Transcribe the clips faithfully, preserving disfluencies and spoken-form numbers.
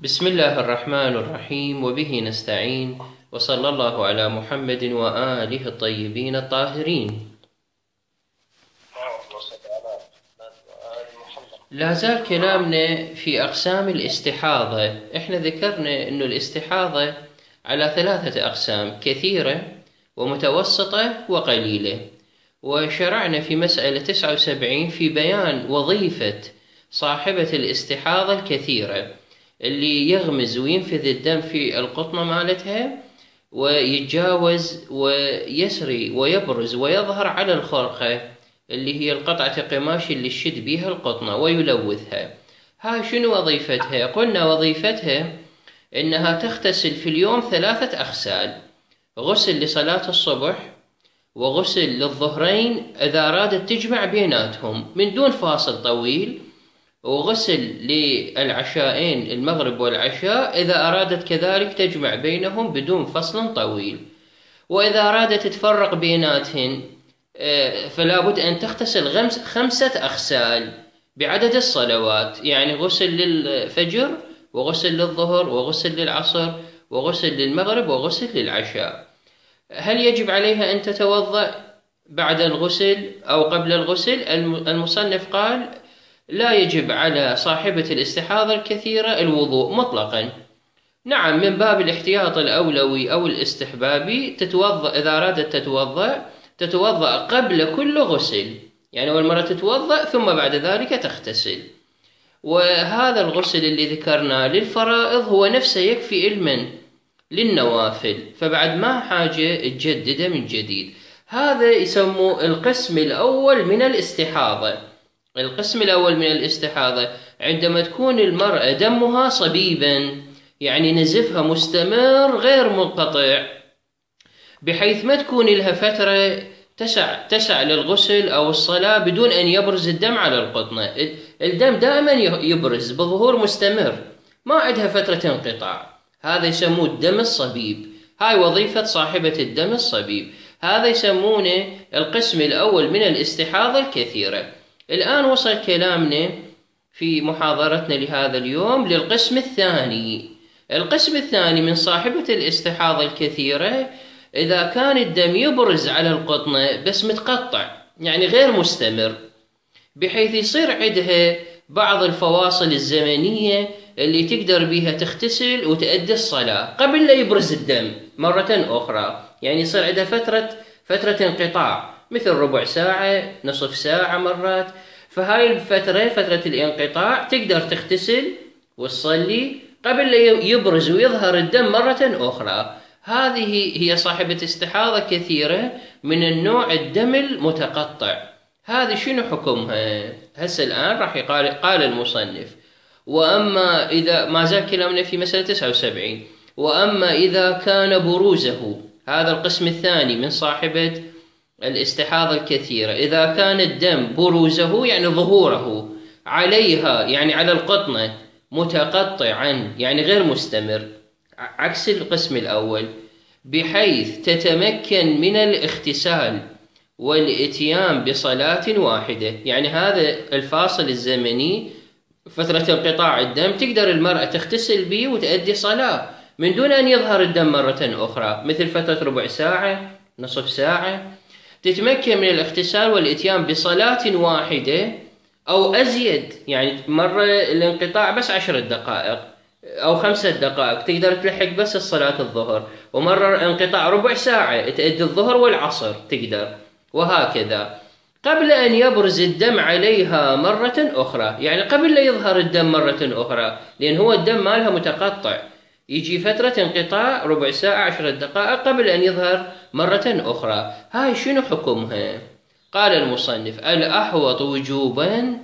بسم الله الرحمن الرحيم، وبه نستعين، وصلى الله على محمد وآله الطيبين الطاهرين. لا زال كلامنا في أقسام الاستحاضة. إحنا ذكرنا أن الاستحاضة على ثلاثة أقسام: كثيرة ومتوسطة وقليلة. وشرعنا في مسألة تسعة وسبعين في بيان وظيفة صاحبة الاستحاضة الكثيرة اللي يغمز وينفذ الدم في القطنة مالتها ويتجاوز ويسري ويبرز ويظهر على الخرقة اللي هي القطعة قماش اللي يشد بيها القطنة ويلوثها. هاي شنو وظيفتها؟ قلنا وظيفتها إنها تغتسل في اليوم ثلاثة أغسال: غسل لصلاة الصبح، وغسل للظهرين إذا أرادت تجمع بيناتهم من دون فاصل طويل، وغسل للعشاءين المغرب والعشاء إذا أرادت كذلك تجمع بينهم بدون فصل طويل. وإذا أرادت تفرق بيناتهن فلا بد أن تغتسل خمسة أغسال بعدد الصلوات، يعني غسل للفجر، وغسل للظهر، وغسل للعصر، وغسل للمغرب، وغسل للعشاء. هل يجب عليها أن تتوضأ بعد الغسل أو قبل الغسل؟ المصنف قال لا يجب على صاحبة الاستحاضة الكثيرة الوضوء مطلقا. نعم، من باب الاحتياط الأولوي أو الاستحبابي تتوضأ إذا أرادت تتوضأ تتوضأ قبل كل غسل، يعني أول مرة تتوضأ ثم بعد ذلك تغتسل. وهذا الغسل اللي ذكرناه للفرائض هو نفسه يكفي علما للنوافل، فبعد ما حاجة تجدده من جديد. هذا يسموه القسم الأول من الاستحاضة. القسم الأول من الاستحاضة عندما تكون المرأة دمها صبيبا، يعني نزفها مستمر غير منقطع، بحيث ما تكون لها فترة تسع تسع للغسل أو الصلاة بدون أن يبرز الدم على القطنة. الدم دائما يبرز بظهور مستمر، ما عندها فترة انقطاع. هذا يسموه الدم الصبيب. هاي وظيفة صاحبة الدم الصبيب. هذا يسمونه القسم الأول من الاستحاضة الكثيرة. الآن وصل كلامنا في محاضرتنا لهذا اليوم للقسم الثاني. القسم الثاني من صاحبة الاستحاضة الكثيرة إذا كان الدم يبرز على القطنة بس متقطع، يعني غير مستمر، بحيث يصير عندها بعض الفواصل الزمنية اللي تقدر بها تغتسل وتأدي الصلاة قبل لا يبرز الدم مرة أخرى، يعني يصير عندها فترة فترة انقطاع، مثل ربع ساعة، نصف ساعة مرات. فهاي الفترة فترة الانقطاع تقدر تغتسل وتصلي قبل لا يبرز ويظهر الدم مرة أخرى. هذه هي صاحبة استحاضة كثيرة من النوع الدم المتقطع. هذه شنو حكمها؟ هسه الآن راح يقال قال المصنف: وأما إذا ما زال كلامنا في مسألة تسعة وسبعين. وأما إذا كان بروزه، هذا القسم الثاني من صاحبة الاستحاضة الكثيرة، إذا كان الدم بروزه يعني ظهوره عليها، يعني على القطنة، متقطعا يعني غير مستمر عكس القسم الأول، بحيث تتمكن من الاغتسال والاتيان بصلاة واحدة، يعني هذا الفاصل الزمني فترة انقطاع الدم تقدر المرأة تغتسل به وتأدي صلاة من دون أن يظهر الدم مرة أخرى، مثل فترة ربع ساعة، نصف ساعة، تتمكن من الاغتسال والاتيان بصلاة واحدة أو أزيد. يعني مرة الانقطاع بس عشر دقائق أو خمسة دقائق تقدر تلحق بس الصلاة الظهر، ومرة انقطاع ربع ساعة تأدي الظهر والعصر تقدر، وهكذا قبل أن يبرز الدم عليها مرة أخرى، يعني قبل لا يظهر الدم مرة أخرى، لأن هو الدم مالها متقطع، يجي فترة انقطاع ربع ساعة عشر دقائق قبل أن يظهر مرة أخرى. هاي شنو حكمها؟ قال المصنف: الأحوط وجوبا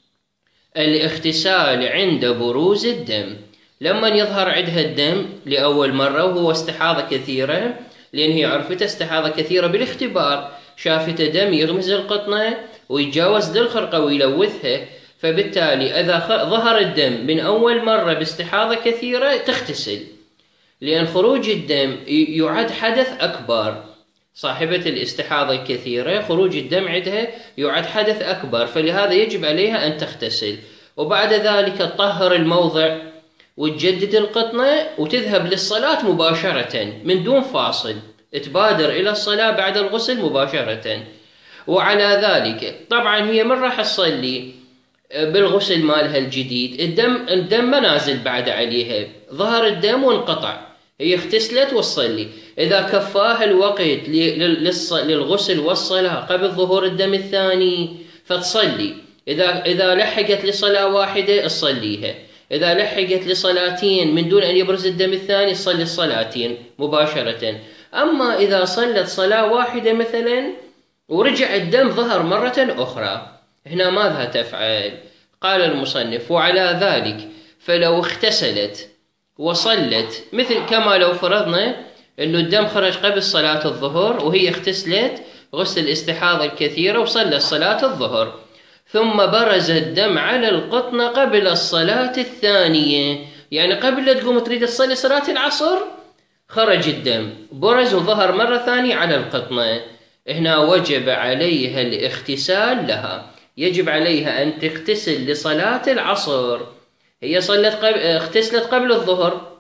الاغتسال عند بروز الدم. لما يظهر عندها الدم لأول مرة وهو استحاضة كثيرة، لأن هي عرفت استحاضة كثيرة بالاختبار، شافت دم يغمز القطنة ويتجاوز للخرقة ويلوثها، فبالتالي إذا ظهر الدم من أول مرة باستحاضة كثيرة تغتسل، لأن خروج الدم يعد حدث أكبر. صاحبة الاستحاضة الكثيرة خروج الدم عندها يعد حدث أكبر، فلهذا يجب عليها أن تغتسل، وبعد ذلك تطهر الموضع وتجدد القطنة وتذهب للصلاة مباشرة من دون فاصل، تبادر إلى الصلاة بعد الغسل مباشرة. وعلى ذلك طبعا هي من راح تصلي بالغسل مالها الجديد؟ الدم الدم ما نازل بعد عليها، ظهر الدم وانقطع، هي اغتسلت وتصلي. إذا كفاها الوقت للغسل والصلاة قبل ظهور الدم الثاني فتصلي. إذا إذا لحقت لصلاة واحدة تصليها، إذا لحقت لصلاتين من دون أن يبرز الدم الثاني تصلي الصلاتين مباشرة. أما إذا صلت صلاة واحدة مثلا ورجع الدم ظهر مرة أخرى، هنا ماذا تفعل؟ قال المصنف: وعلى ذلك فلو اغتسلت وصلت، مثل كما لو فرضنا أنه الدم خرج قبل صلاة الظهر وهي اغتسلت غسل الاستحاضة الكثيرة وصلت صلاة الظهر، ثم برز الدم على القطنة قبل الصلاة الثانية، يعني قبل لا تقوم تريد تصلي صلاة العصر خرج الدم برز وظهر مرة ثانية على القطنة، هنا وجب عليها الاغتسال لها، يجب عليها أن تغتسل لصلاة العصر. هي صلت قبل اغتسلت قبل الظهر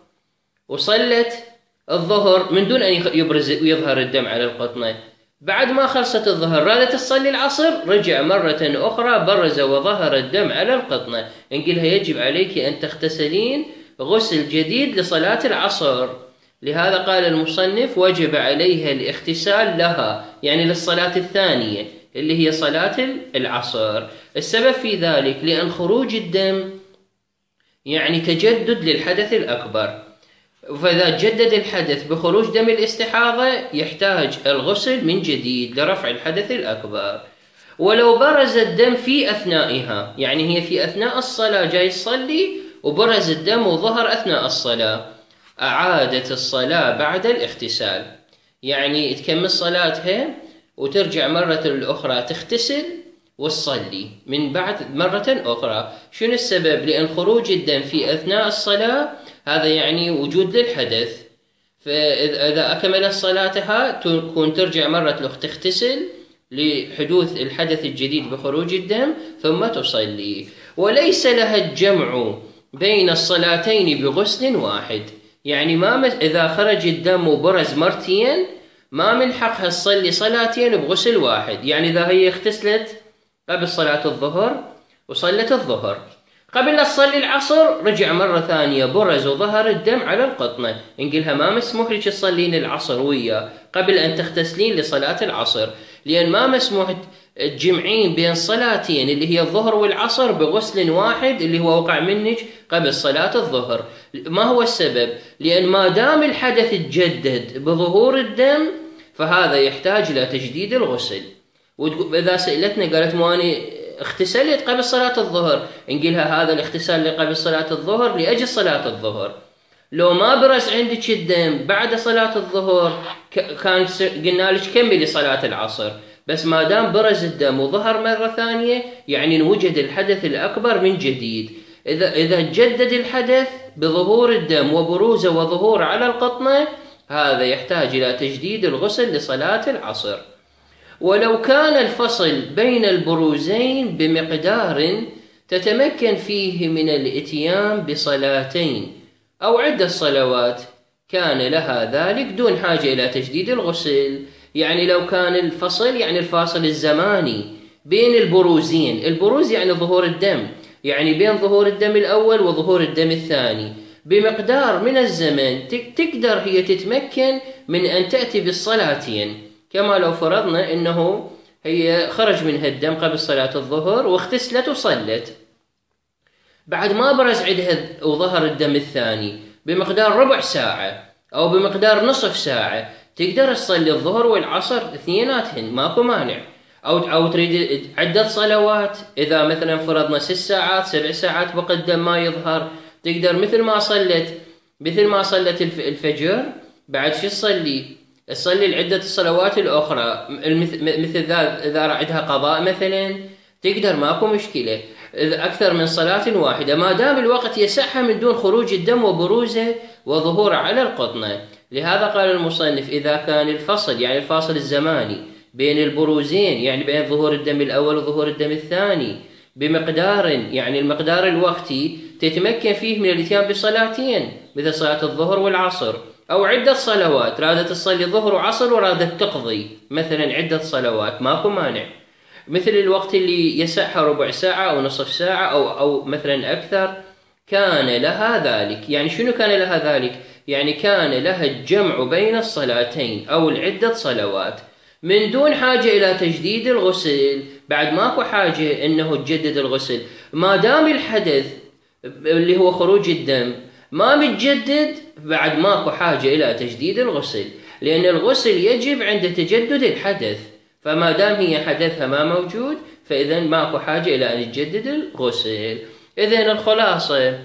وصلت الظهر من دون أن يبرز ويظهر الدم على القطنة، بعد ما خلصت الظهر رادت تصلي العصر، رجع مرة أخرى برز وظهر الدم على القطنة، نقولها يجب عليك أن تغتسلين غسل جديد لصلاة العصر. لهذا قال المصنف: وجب عليها الاغتسال لها، يعني للصلاة الثانية اللي هي صلاة العصر. السبب في ذلك لأن خروج الدم يعني تجدد للحدث الأكبر، فإذا جدد الحدث بخروج دم الاستحاضة يحتاج الغسل من جديد لرفع الحدث الأكبر. ولو برز الدم في أثنائها، يعني هي في أثناء الصلاة جاي تصلي وبرز الدم وظهر أثناء الصلاة، أعادت الصلاة بعد الاغتسال، يعني تكمل صلاتها وترجع مرة الأخرى تغتسل وتصلي من بعد مرة أخرى. شنو السبب؟ لأن خروج الدم في أثناء الصلاة هذا يعني وجود للحدث، فإذا أكملت صلاتها تكون ترجع مرة الأخرى تغتسل لحدوث الحدث الجديد بخروج الدم ثم تصلي. وليس لها الجمع بين الصلاتين بغسل واحد، يعني ما إذا خرج الدم وبرز مرتين ما من حقها تصلي صلاتين بغسل واحد. يعني إذا هي اغتسلت قبل صلاة الظهر وصلت الظهر، قبل لا تصلي العصر رجع مرة ثانية برز وظهر الدم على القطنة، نقولها ما مسموح لك تصلين العصر وياه قبل أن تغتسلين لصلاة العصر، لأن ما مسموح تجمعين بين صلاتين اللي هي الظهر والعصر بغسل واحد اللي هو وقع منك قبل صلاة الظهر. ما هو السبب؟ لأن ما دام الحدث تجدد بظهور الدم فهذا يحتاج إلى تجديد الغسل. وإذا سئلتنا قالت ماني اغتسلت قبل صلاة الظهر، نقولها هذا الاغتسال اللي قبل صلاة الظهر لأجل صلاة الظهر، لو ما برز عندك الدم بعد صلاة الظهر كان قلنا لك كملي صلاة العصر، بس ما دام برز الدم وظهر مرة ثانية يعني نوجد الحدث الأكبر من جديد. إذا إذا جدد الحدث بظهور الدم وبروزه وظهور على القطنة هذا يحتاج إلى تجديد الغسل لصلاة العصر. ولو كان الفصل بين البروزين بمقدار تتمكن فيه من الاتيان بصلاتين أو عدة صلوات كان لها ذلك دون حاجة إلى تجديد الغسل. يعني لو كان الفصل يعني الفاصل الزماني بين البروزين، البروز يعني ظهور الدم، يعني بين ظهور الدم الأول وظهور الدم الثاني بمقدار من الزمن تقدر هي تتمكن من أن تأتي بالصلاتين، كما لو فرضنا أنه هي خرج منها الدم قبل صلاة الظهر واغتسلت وصلت، بعد ما برز عندها وظهر الدم الثاني بمقدار ربع ساعة أو بمقدار نصف ساعة تقدر تصلي الظهر والعصر اثنيناتهن ماكو مانع، أو أو تريد عدة صلوات، إذا مثلا فرضنا ست ساعات سبع ساعات بقى الدم ما يظهر تقدر مثل ما صلت مثل ما صلت الفجر بعد شو تصلي؟ تصلي العدة الصلوات الأخرى مثل ذا إذا عندها قضاء مثلا تقدر ماكو مشكلة، إذا أكثر من صلاة واحدة ما دام الوقت يسعها من دون خروج الدم وبروزه وظهوره على القطنة. لهذا قال المصنف إذا كان الفصل يعني الفاصل الزماني بين البروزين يعني بين ظهور الدم الأول وظهور الدم الثاني بمقدار يعني المقدار الوقتي تتمكن فيه من الاتيان بصلاتين مثل صلاة الظهر والعصر، أو عدة صلوات، رادت تصلي ظهر وعصر ورادت تقضي مثلا عدة صلوات، ماكو مانع. مثل الوقت اللي يسعها ربع ساعة أو نصف ساعة أو أو مثلا أكثر، كان لها ذلك. يعني شنو كان لها ذلك؟ يعني كان لها الجمع بين الصلاتين أو العدة صلوات من دون حاجة إلى تجديد الغسل. بعد ماكو حاجة إنه تجدد الغسل، ما دام الحدث اللي هو خروج الدم ما متجدد، بعد ماكو حاجة إلى تجديد الغسل، لأن الغسل يجب عند تجدد الحدث. فما دام هي حدثها ما موجود، فإذا ماكو حاجة إلى أن تجدد الغسل. إذن الخلاصة،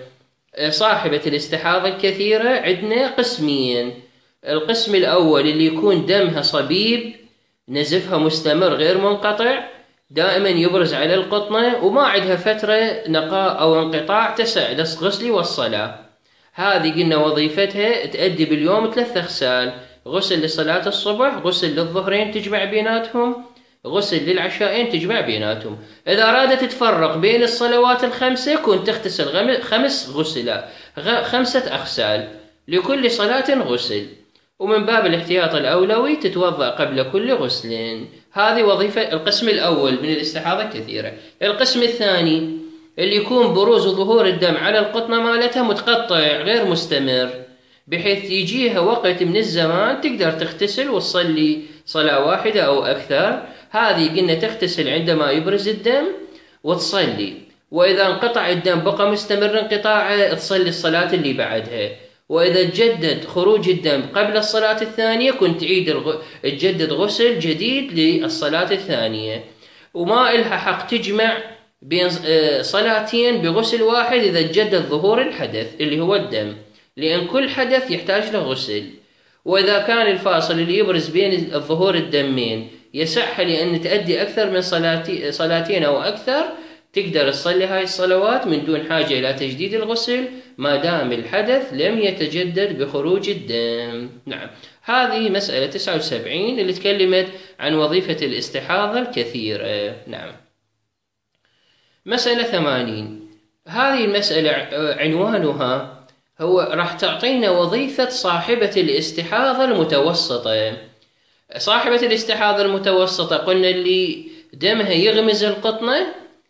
صاحبة الاستحاضة الكثيرة عندنا قسمين. القسم الأول اللي يكون دمها صبيب، نزفها مستمر غير منقطع، دائما يبرز على القطنة وما عندها فترة نقاء أو انقطاع تسع للغسل والصلاة. هذه قلنا وظيفتها تأدي باليوم ثلاث أغسال: غسل لصلاة الصبح، غسل للظهرين تجمع بيناتهم، غسل للعشاءين تجمع بيناتهم. إذا أرادت تفرق بين الصلوات الخمسة كنت تغتسل خمس غسلات، خمسة أغسال لكل صلاة غسل، ومن باب الاحتياط الأولوي تتوضأ قبل كل غسل. هذه وظيفة القسم الأول من الاستحاضة الكثيرة. القسم الثاني اللي يكون بروز وظهور الدم على القطنة مالتها متقطع غير مستمر، بحيث يجيها وقت من الزمان تقدر تغتسل وتصلي صلاة واحدة أو أكثر. هذه قلنا تغتسل عندما يبرز الدم وتصلي، وإذا انقطع الدم بقى مستمر انقطاعه تصلي الصلاة اللي بعدها. وإذا تجدد خروج الدم قبل الصلاة الثانية كنت تعيد الغ... تجدد غسل جديد للصلاة الثانية. وما إلها حق تجمع بين صلاتين بغسل واحد إذا تجدد ظهور الحدث اللي هو الدم، لأن كل حدث يحتاج له غسل. وإذا كان الفاصل اللي يبرز بين الظهور الدمين يسعها لأن تأدي أكثر من صلاتي... صلاتين أو أكثر، تقدر تصلي هاي الصلوات من دون حاجة إلى تجديد الغسل ما دام الحدث لم يتجدد بخروج الدم. نعم، هذه مسألة تسعة وسبعين اللي تكلمت عن وظيفة الاستحاضة الكثيرة. نعم. مسألة ثمانين، هذه المسألة عنوانها هو راح تعطينا وظيفة صاحبة الاستحاضة المتوسطة. صاحبة الاستحاضة المتوسطة قلنا اللي دمها يغمز القطنة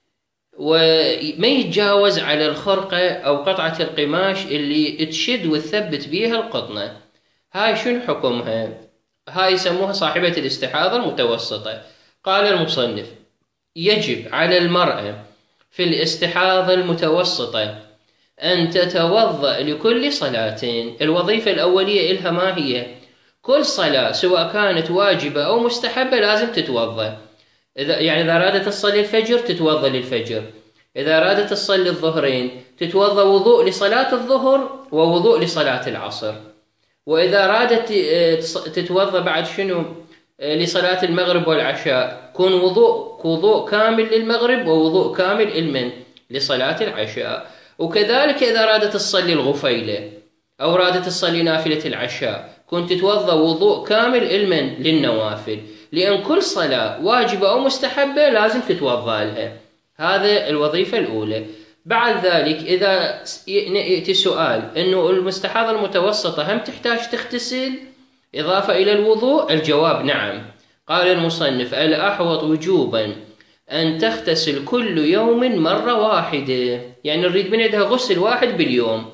وما يتجاوز على الخرقة أو قطعة القماش اللي تشد وتثبت بيها القطنة. هاي شنو حكمها؟ هاي يسموها صاحبة الاستحاضة المتوسطة. قال المصنف: يجب على المرأة في الاستحاضة المتوسطة أن تتوضأ لكل صلاتين. الوظيفة الأولية إلها ما هي؟ كل صلاة سواء كانت واجبة أو مستحبة لازم تتوضأ. إذا يعني إذا أرادت تصلي الفجر تتوضأ للفجر، إذا أرادت تصلي الظهرين تتوضأ وضوء لصلاة الظهر ووضوء لصلاة العصر، وإذا أرادت تتوضأ بعد شنو لصلاة المغرب والعشاء كون وضوء وضوء كامل للمغرب ووضوء كامل المن لصلاة العشاء. وكذلك إذا أرادت تصلي الغفيلة أو أرادت تصلي نافلة العشاء كنت تتوضأ وضوء كامل المن للنوافل، لأن كل صلاة واجبة أو مستحبة لازم تتوضأ لها. هذا الوظيفة الأولى. بعد ذلك إذا يأتي سؤال أنه المستحاضة المتوسطة هم تحتاج تغتسل إضافة إلى الوضوء؟ الجواب نعم. قال المصنف: الأحوط وجوبا أن تغتسل كل يوم مرة واحدة، يعني نريد من عندها غسل واحد باليوم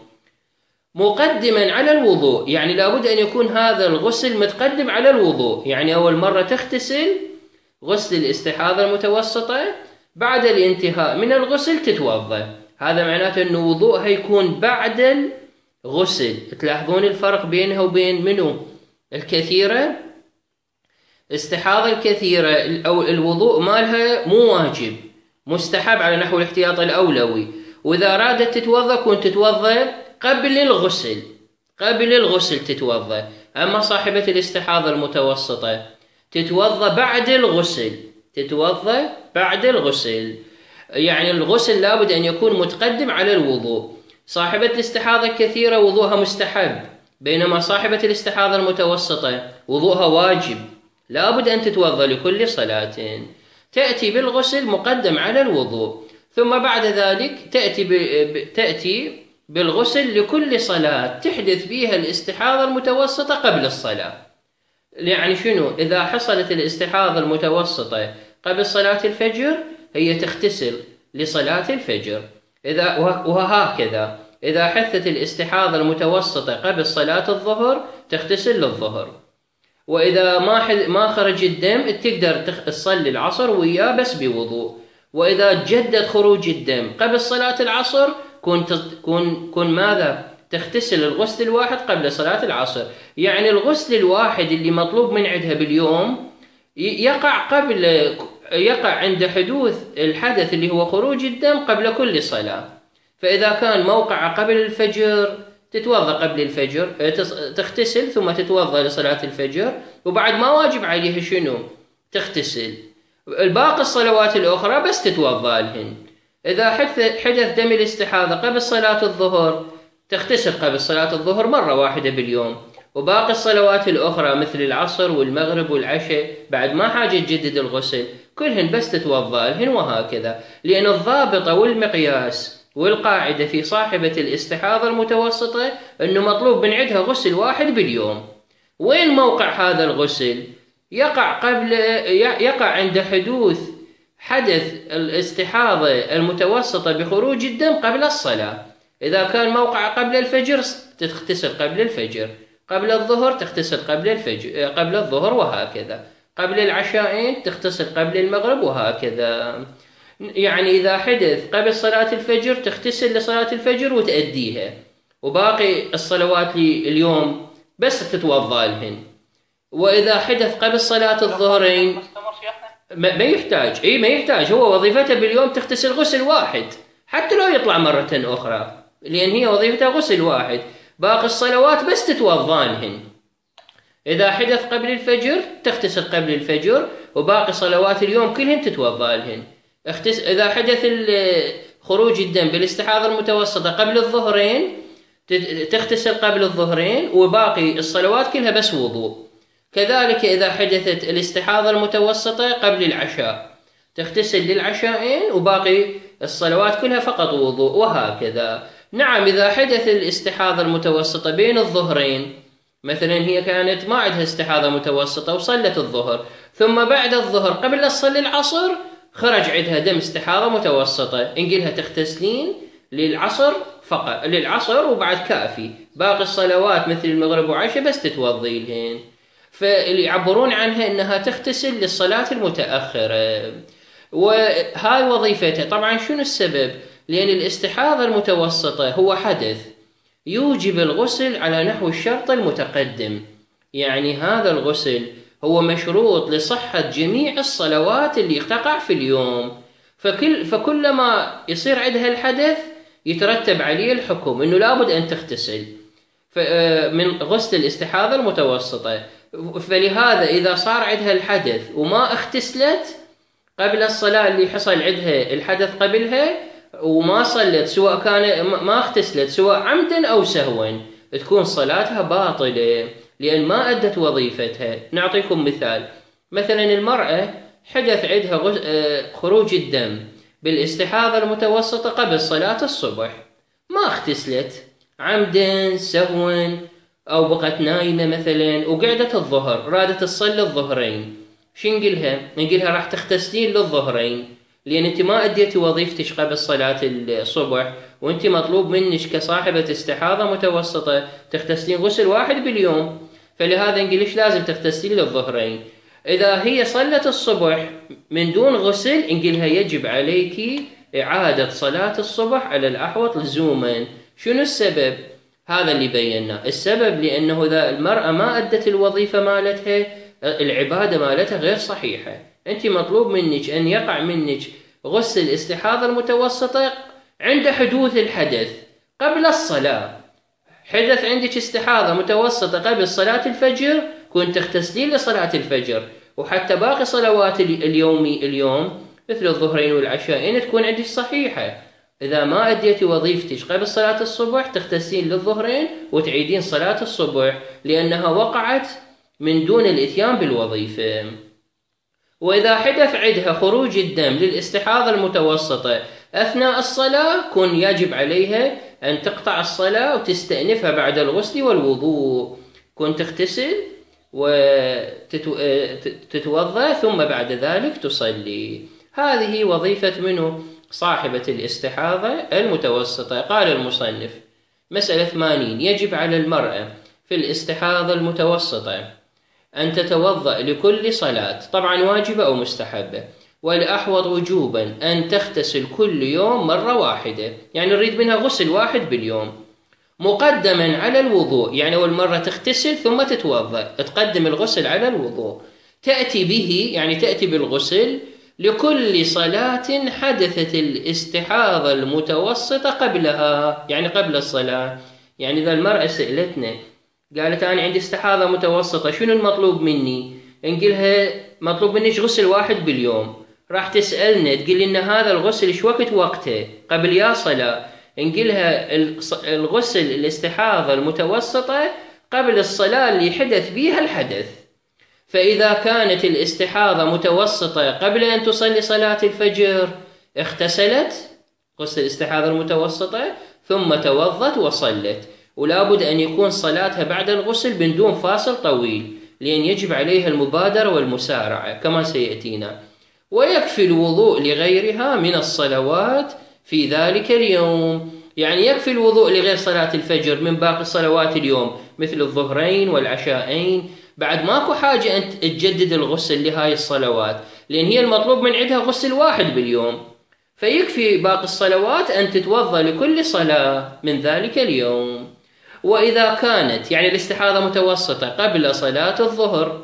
مقدما على الوضوء. يعني لابد أن يكون هذا الغسل متقدم على الوضوء، يعني أول مرة تغتسل غسل الاستحاضة المتوسطة، بعد الانتهاء من الغسل تتوضأ. هذا معناته أنه وضوءها يكون بعد الغسل. تلاحظون الفرق بينها وبين منو الكثيرة؟ استحاضة الكثيرة أو الوضوء مالها مو واجب، مستحب على نحو الاحتياط الأولوي، وإذا أرادت تتوضأ كنت تتوضأ قبل الغسل، قبل الغسل تتوضأ. أما صاحبة الاستحاضة المتوسطة تتوضأ بعد الغسل، تتوضأ بعد الغسل، يعني الغسل لابد أن يكون متقدم على الوضوء. صاحبة الاستحاضة الكثيرة وضوءها مستحب، بينما صاحبة الاستحاضة المتوسطة وضوءها واجب، لابد أن تتوضأ لكل صلاة. تأتي بالغسل مقدم على الوضوء. ثم بعد ذلك تأتي, ب... تأتي بالغسل لكل صلاة تحدث بها الاستحاضة المتوسطة قبل الصلاة. يعني شنو؟ إذا حصلت الاستحاضة المتوسطة قبل صلاة الفجر هي تغتسل لصلاة الفجر، إذا وهكذا إذا حدثت الاستحاضة المتوسطة قبل صلاة الظهر تغتسل للظهر، وإذا ما ما خرج الدم تقدر تصلي العصر وياه بس بوضوء. وإذا تجدد خروج الدم قبل صلاة العصر كن كن كن ماذا؟ تغتسل الغسل الواحد قبل صلاة العصر. يعني الغسل الواحد اللي مطلوب من عندها باليوم يقع قبل يقع عند حدوث الحدث اللي هو خروج الدم قبل كل صلاة. فإذا كان موقع قبل الفجر تتوضأ قبل الفجر، تغتسل ثم تتوضأ لصلاة الفجر، وبعد ما واجب عليها شنو؟ تغتسل. الباقي الصلوات الأخرى بس تتوضأ لهن. إذا حدث دم الاستحاضة قبل صلاة الظهر تغتسل قبل صلاة الظهر مرة واحدة باليوم، وباقي الصلوات الأخرى مثل العصر والمغرب والعشاء بعد ما حاجة تجدد الغسل كلهن بس تتوضأ لهن، وهكذا. لأن الضابطة والمقياس والقاعدة في صاحبة الاستحاضة المتوسطة أنه مطلوب من عندها غسل واحد باليوم. وين موقع هذا الغسل؟ يقع قبل يقع عند حدوث حدث الاستحاضة المتوسطة بخروج الدم قبل الصلاة. إذا كان موقع قبل الفجر تغتسل قبل الفجر، قبل الظهر تغتسل قبل الفجر قبل الظهر، وهكذا. قبل العشاءين تغتسل قبل المغرب، وهكذا. يعني إذا حدث قبل صلاة الفجر تغتسل لصلاة الفجر وتأديها، وباقي الصلوات اليوم بس تتوضأ لهن. وإذا حدث قبل صلاة الظهرين ما يحتاج إيه ما يحتاج هو وظيفته باليوم تغتسل غسل واحد حتى لو يطلع مرة أخرى، لأن هي وظيفتها غسل واحد. باقي الصلوات بس تتوضأ لهن. إذا حدث قبل الفجر تغتسل قبل الفجر، وباقي صلوات اليوم كلهن تتوضأ لهن. إذا حدث خروج الدم بالاستحاضة المتوسطة قبل الظهرين تغتسل قبل الظهرين، وباقي الصلوات كلها بس وضوء. كذلك إذا حدثت الاستحاضة المتوسطة قبل العشاء تغتسل للعشاءين، وباقي الصلوات كلها فقط وضوء، وهكذا. نعم، إذا حدث الاستحاضة المتوسطة بين الظهرين، مثلا هي كانت ما عندها استحاضة متوسطة وصلت الظهر، ثم بعد الظهر قبل لا تصلي العصر خرج عندها دم استحاضة متوسطة، نقولها تغتسلين للعصر فقط، للعصر وبعد كافي. باقي الصلوات مثل المغرب وعشاء بس تتوضي لهن. فاللي يعبرون عنها انها تغتسل للصلاة المتأخرة، وهاي وظيفتها. طبعا شنو السبب؟ لأن الاستحاضة المتوسطة هو حدث يوجب الغسل على نحو الشرط المتقدم. يعني هذا الغسل هو مشروط لصحة جميع الصلوات اللي تقع في اليوم. فكل فكلما يصير عندها الحدث يترتب عليه الحكم انه لابد ان تغتسل من غسل الاستحاضة المتوسطة. فلهذا إذا صار عندها الحدث وما اغتسلت قبل الصلاة اللي حصل عندها الحدث قبلها وما صلت، سواء كان ما اغتسلت سواء عمدا أو سهوا، تكون صلاتها باطلة لأن ما أدت وظيفتها. نعطيكم مثال. مثلا المرأة حدث عندها خروج الدم بالاستحاضة المتوسطة قبل صلاة الصبح، ما اغتسلت عمدا سهوا أو بقت نايمة مثلا وقعدت الظهر رادت تصلي الظهرين، شو نقولها؟ نقولها راح تغتسلين للظهرين، لأن أنت ما أديتي وظيفتك قبل صلاة الصبح، وأنت مطلوب منك كصاحبة استحاضة متوسطة تغتسلين غسل واحد باليوم. فلهذا نقولش لازم تغتسلين للظهرين. إذا هي صلت الصبح من دون غسل نقولها يجب عليك إعادة صلاة الصبح على الأحوط لزوما. شنو السبب؟ هذا اللي بيناه. السبب لأنه إذا المرأة ما أدت الوظيفة مالتها العبادة مالتها غير صحيحة. أنت مطلوب منك أن يقع منك غسل الاستحاضة المتوسطة عند حدوث الحدث قبل الصلاة. حدث عندك استحاضة متوسطة قبل صلاة الفجر كنت تغتسلين لصلاة الفجر، وحتى باقي صلوات اليومي اليوم مثل الظهرين والعشاءين تكون عندك صحيحة. إذا ما أديتي وظيفتك قبل صلاة الصبح تغتسلين للظهرين وتعيدين صلاة الصبح لأنها وقعت من دون الإتيان بالوظيفة. وإذا حدث عندها خروج الدم للاستحاضة المتوسطة أثناء الصلاة كن يجب عليها أن تقطع الصلاة وتستأنفها بعد الغسل والوضوء، كن تغتسل وتتوضأ ثم بعد ذلك تصلي. هذه وظيفة منه صاحبة الاستحاضة المتوسطة. قال المصنف: مسألة ثمانين: يجب على المرأة في الاستحاضة المتوسطة أن تتوضأ لكل صلاة، طبعا واجبة أو مستحبة، والأحوط وجوبا أن تغتسل كل يوم مرة واحدة، يعني نريد منها غسل واحد باليوم، مقدما على الوضوء، يعني أول مرة تغتسل ثم تتوضأ، تقدم الغسل على الوضوء، تأتي به يعني تأتي بالغسل لكل صلاة حدثت الاستحاضة المتوسطة قبلها، يعني قبل الصلاة. يعني إذا المرأة سألتنا قالت أنا عندي استحاضة متوسطة شنو المطلوب مني؟ نقولها مطلوب منك غسل واحد باليوم، راح تسألنا تقول لنا هذا الغسل شو وقت وقته قبل يا صلاة؟ نقولها الغسل الاستحاضة المتوسطة قبل الصلاة اللي حدث بها الحدث. فإذا كانت الاستحاضة متوسطة قبل أن تصلي صلاة الفجر اغتسلت غسل الاستحاضة المتوسطة ثم توضت وصلت، ولا بد أن يكون صلاتها بعد الغسل بدون فاصل طويل، لأن يجب عليها المبادرة والمسارعة كما سيأتينا. ويكفي الوضوء لغيرها من الصلوات في ذلك اليوم، يعني يكفي الوضوء لغير صلاة الفجر من باقي الصلوات اليوم مثل الظهرين والعشاءين، بعد ماكو حاجة أن تجدد الغسل لهاي الصلوات، لأن هي المطلوب من عندها غسل واحد باليوم، فيكفي باقي الصلوات أن تتوضأ لكل صلاة من ذلك اليوم. وإذا كانت يعني الاستحاضة متوسطة قبل صلاة الظهر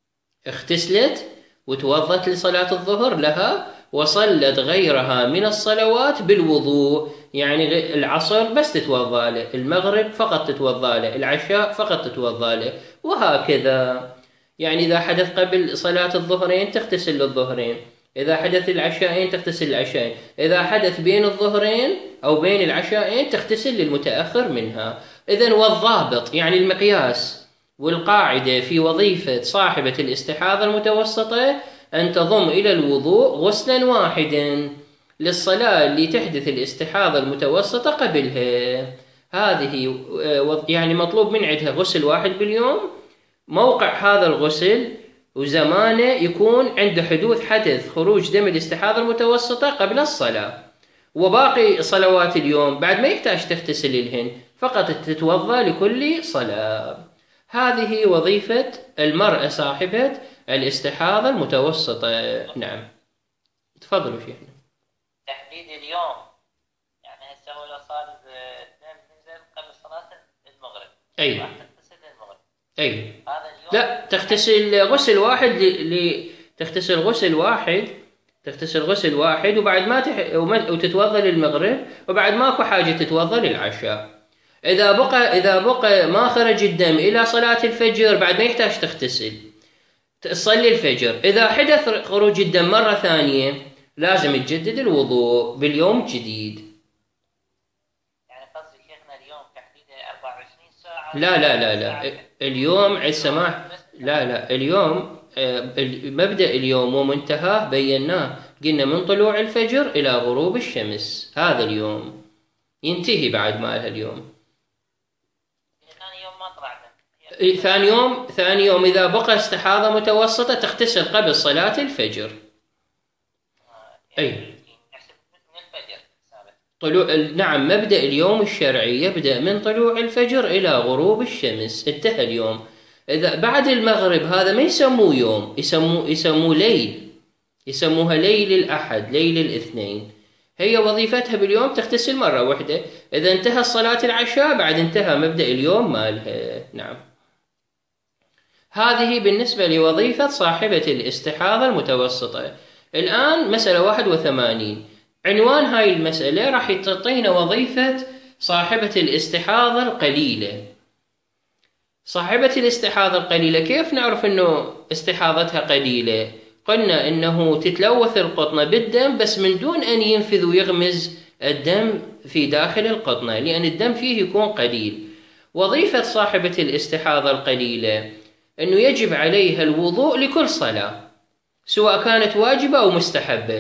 اغتسلت وتوضت لصلاة الظهر لها وصلت غيرها من الصلوات بالوضوء، يعني العصر بس تتوضأ له، المغرب فقط تتوضأ له، العشاء فقط تتوضأ له، وهكذا. يعني إذا حدث قبل صلاة الظهرين تغتسل للظهرين، إذا حدث العشاءين تغتسل العشاءين، إذا حدث بين الظهرين أو بين العشاءين تغتسل للمتأخر منها. إذن والضابط يعني المقياس والقاعدة في وظيفة صاحبة الاستحاضة المتوسطة أن تضم إلى الوضوء غسلا واحدا للصلاة اللي تحدث الاستحاضة المتوسطة قبلها. هذه يعني مطلوب من عندها غسل واحد باليوم، موقع هذا الغسل وزمانه يكون عند حدوث حدث خروج دم الاستحاضة المتوسطة قبل الصلاة، وباقي صلوات اليوم بعد ما يحتاج تغتسل لهن، فقط تتوضأ لكل صلاة. هذه وظيفة المرأة صاحبة الاستحاضة المتوسطة. نعم، تفضلوا شيخنا. تحديد اليوم يعني هسه هو لو صار دم نزل قبل صلاة المغرب أي راح تغتسل للمغرب، أي هذا اليوم لا تغتسل غسل واحد ل... ل... تغتسل غسل واحد تغتسل غسل واحد وبعد ما تح... وتتوضأ للمغرب، وبعد ماكو حاجة تتوضأ للعشاء. إذا بقى إذا بقى ما خرج الدم إلى صلاة الفجر بعد ما يحتاج تغتسل تصلي الفجر. إذا حدث خروج الدم مرة ثانية لازم تجدد الوضوء باليوم الجديد. يعني قصدي شيخنا اليوم تحديده أربعة وعشرين ساعة؟ لا لا لا لا اليوم عند سماح لا لا اليوم مبدأ اليوم ومنتهاه بيناه، قلنا من طلوع الفجر إلى غروب الشمس، هذا اليوم ينتهي بعد ما اليوم. ثاني يوم ما طلع دم. ثاني يوم ثاني يوم إذا بقى استحاضة متوسطة تغتسل قبل صلاة الفجر. آه. أي نحسب من الفجر ثابت. طلوع نعم مبدأ اليوم الشرعي يبدأ من طلوع الفجر إلى غروب الشمس، انتهى اليوم. إذا بعد المغرب هذا ما يسموه يوم، يسموه يسموه ليل، يسموها ليل الأحد، ليل الاثنين. هي وظيفتها باليوم تغتسل مرة واحدة، إذا انتهى صلاة العشاء بعد انتهى مبدأ اليوم مالها. نعم، هذه بالنسبة لوظيفة صاحبة الاستحاضة المتوسطة. الآن مسألة واحد وثمانين، عنوان هاي المسألة راح تعطينا وظيفة صاحبة الاستحاضة القليلة. صاحبة الاستحاضة القليلة كيف نعرف أنه استحاضتها قليلة؟ قلنا أنه تتلوث القطنة بالدم بس من دون أن ينفذ ويغمز الدم في داخل القطنة، لأن الدم فيه يكون قليل. وظيفة صاحبة الاستحاضة القليلة أنه يجب عليها الوضوء لكل صلاة سواء كانت واجبة أو مستحبة،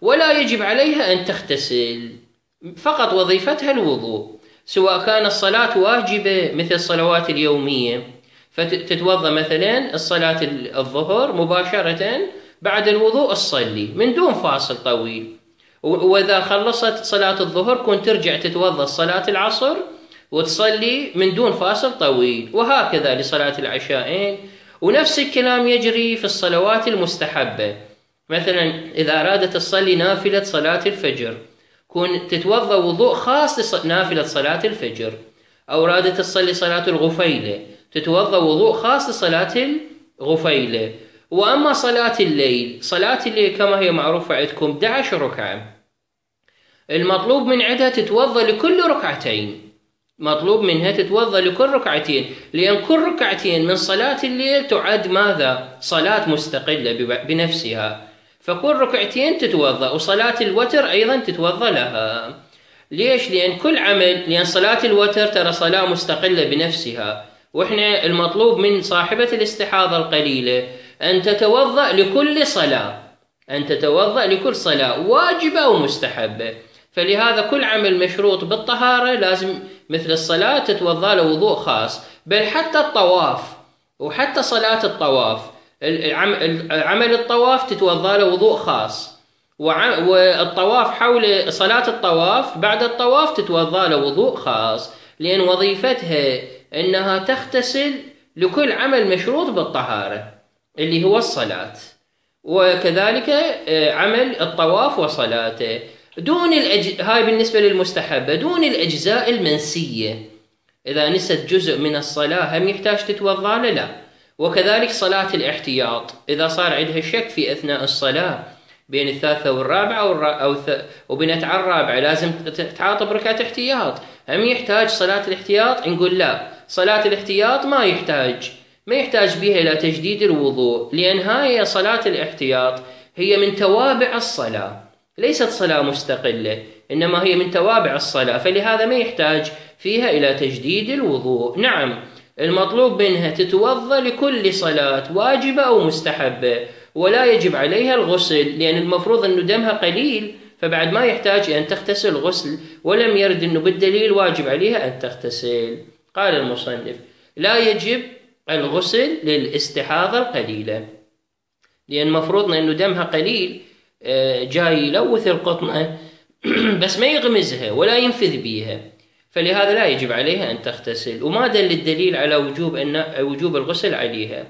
ولا يجب عليها أن تغتسل، فقط وظيفتها الوضوء، سواء كانت الصلاة واجبة مثل الصلوات اليومية، فتتوضأ مثلا الصلاة الظهر مباشرة بعد الوضوء تصلي من دون فاصل طويل، وإذا خلصت صلاة الظهر كنت ترجع تتوضأ صلاة العصر وتصلي من دون فاصل طويل، وهكذا لصلاة العشاءين. ونفس الكلام يجري في الصلوات المستحبة، مثلا إذا أرادت تصلي نافلة صلاة الفجر كون تتوضأ وضوء خاص لنافلة صلاة الفجر، أو أرادت تصلي صلاة الغفيلة تتوضأ وضوء خاص لصلاة الغفيلة. وأما صلاة الليل، صلاة الليل كما هي معروفة عندكم أحد عشر ركعة، المطلوب من عندها تتوضأ لكل ركعتين، مطلوب منها تتوضأ لكل ركعتين، لأن كل ركعتين من صلاة الليل تعد ماذا؟ صلاة مستقلة بنفسها، فكل ركعتين تتوضأ. وصلاة الوتر أيضا تتوضأ لها. ليش؟ لأن كل عمل، لأن صلاة الوتر ترى صلاة مستقلة بنفسها، وإحنا المطلوب من صاحبة الاستحاضة القليلة أن تتوضأ لكل صلاة، أن تتوضأ لكل صلاة واجبة أو مستحبة. فلهذا كل عمل مشروط بالطهارة لازم مثل الصلاة تتوضأ له وضوء خاص، بل حتى الطواف وحتى صلاة الطواف، عمل الطواف تتوضأ له وضوء خاص، والطواف حول صلاة الطواف بعد الطواف تتوضأ له وضوء خاص، لأن وظيفتها أنها تغتسل لكل عمل مشروط بالطهارة اللي هو الصلاة، وكذلك عمل الطواف وصلاته دون الأج... هاي بالنسبة للمستحبة، دون الأجزاء المنسية. إذا نست جزء من الصلاة هم يحتاج تتوضأ له؟ لا. وكذلك صلاة الاحتياط، إذا صار عندها شك في أثناء الصلاة بين الثالثة والرابعة والر... أو ث... وبنت على الرابعة لازم تعاطب ركعة احتياط، هم يحتاج صلاة الاحتياط؟ نقول لا، صلاة الاحتياط ما يحتاج ما يحتاج بها إلى تجديد الوضوء، لأن هاي صلاة الاحتياط هي من توابع الصلاة، ليست صلاة مستقلة، إنما هي من توابع الصلاة، فلهذا ما يحتاج فيها إلى تجديد الوضوء. نعم، المطلوب منها تتوضأ لكل صلاة واجبة أو مستحبة، ولا يجب عليها الغسل، لأن المفروض أن دمها قليل، فبعد ما يحتاج أن تغتسل غسل، ولم يرد أنه بالدليل واجب عليها أن تغتسل. قال المصنف: لا يجب الغسل للاستحاضة القليلة، لأن مفروضنا أنه دمها قليل جاي يلوث القطنة بس ما يغمزها ولا ينفذ بيها، فلهذا لا يجب عليها أن تغتسل. وما دل الدليل على وجوب أن وجوب الغسل عليها،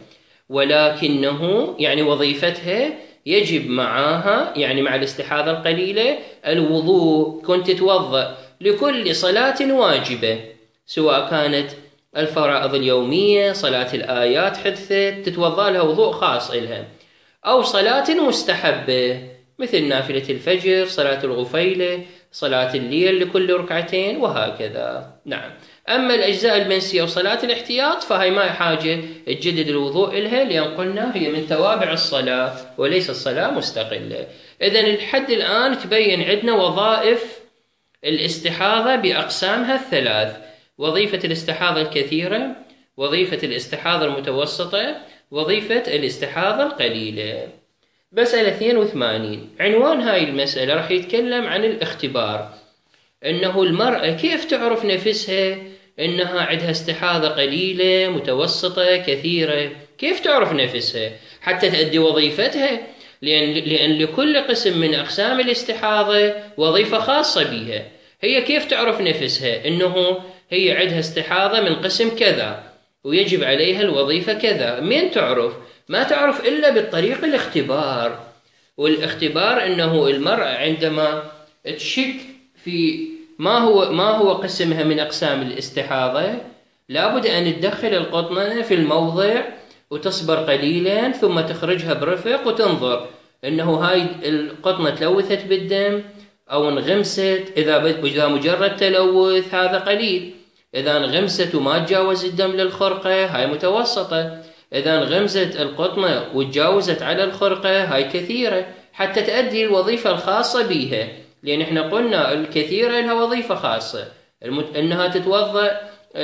ولكنه يعني وظيفتها يجب معها، يعني مع الاستحاضة القليلة، الوضوء، كنت تتوضأ لكل صلاة واجبة، سواء كانت الفرائض اليومية، صلاة الآيات حدثت تتوضأ لها وضوء خاص إلها، أو صلاة مستحبة مثل نافلة الفجر، صلاة الغفيلة، صلاة الليل لكل ركعتين، وهكذا. نعم. أما الأجزاء المنسية وصلاة الاحتياط فهي ما حاجة تجدد الوضوء إلها، لأن قلنا هي من توابع الصلاة وليس الصلاة مستقلة. إذن الحد الآن تبين عندنا وظائف الاستحاضة بأقسامها الثلاث: وظيفة الاستحاضة الكثيرة، وظيفة الاستحاضة المتوسطة، وظيفة الاستحاضة القليلة. مسألة اثنين وثمانين، عنوان هاي المسألة راح يتكلم عن الاختبار، أنه المرأة كيف تعرف نفسها أنها عندها استحاضة قليلة، متوسطة، كثيرة، كيف تعرف نفسها حتى تؤدي وظيفتها، لأن, لأن لكل قسم من أقسام الاستحاضة وظيفة خاصة بها. هي كيف تعرف نفسها أنه هي عندها استحاضة من قسم كذا ويجب عليها الوظيفة كذا؟ مين تعرف؟ ما تعرف إلا بالطريق الاختبار. والاختبار أنه المرأة عندما تشك في ما هو ما هو قسمها من أقسام الاستحاضة، لابد أن تدخل القطنة في الموضع وتصبر قليلا ثم تخرجها برفق وتنظر أنه هاي القطنة تلوثت بالدم أو انغمست. إذا مجرد تلوث هذا قليل، إذا انغمست وما تجاوز الدم للخرقة هاي متوسطة، إذا انغمزت القطنة وتجاوزت على الخرقة هاي كثيرة، حتى تؤدي الوظيفة الخاصة بها. لأن احنا قلنا الكثيرة لها وظيفة خاصة، المت... أنها تتوضأ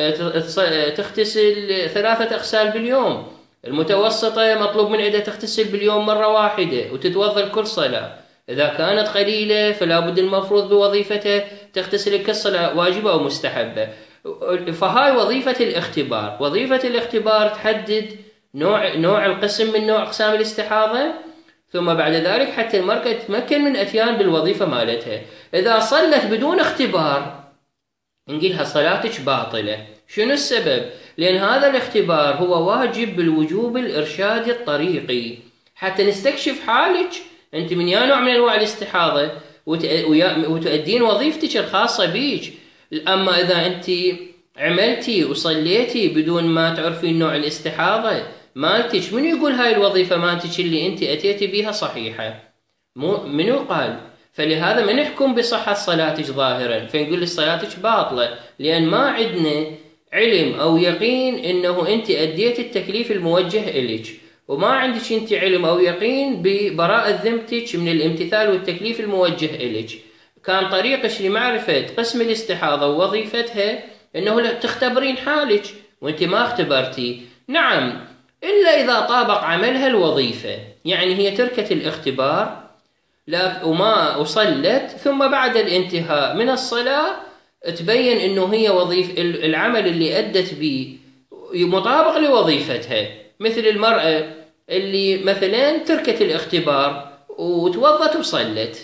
تغتسل ثلاثة أغسال باليوم، المتوسطة مطلوب من عدة تغتسل باليوم مرة واحدة وتتوضأ لكل صلاة، إذا كانت قليلة فلا بد المفروض بوظيفتها تغتسل كالصلاة واجبة أو مستحبة. فهاي وظيفة الاختبار. وظيفة الاختبار تحدد نوع نوع القسم من نوع أقسام الاستحاضة، ثم بعد ذلك حتى المرأة تتمكن من أتيان بالوظيفة مالتها. إذا صلت بدون اختبار نقولها صلاتك باطلة. شنو السبب؟ لأن هذا الاختبار هو واجب بالوجوب الإرشادي الطريقي حتى نستكشف حالك أنت من يا نوع من أنواع الاستحاضة وتؤدين وظيفتك الخاصة بيك. أما إذا أنت عملتي وصليتي بدون ما تعرفين نوع الاستحاضة مالتك، من يقول هاي الوظيفة مالتك اللي أنت أتيتي بها صحيحة؟ منو قال؟ فلهذا ما نحكم بصحة صلاتك ظاهرا فنقول صلاتك باطلة، لأن ما عندنا علم أو يقين أنه أنت أديت التكليف الموجه إليك، وما عندك أنت علم أو يقين ببراءة ذمتك من الامتثال والتكليف الموجه إليك. كان طريقك لمعرفة قسم الاستحاضة ووظيفتها أنه تختبرين حالك وأنت ما اختبرتي. نعم، إلا إذا طابق عملها الوظيفة، يعني هي تركت الاختبار لا وما وصلت، ثم بعد الانتهاء من الصلاة تبين أنه هي وظيفة العمل اللي أدت به مطابق لوظيفتها. مثل المرأة اللي مثلا تركت الاختبار وتوضت وصلت،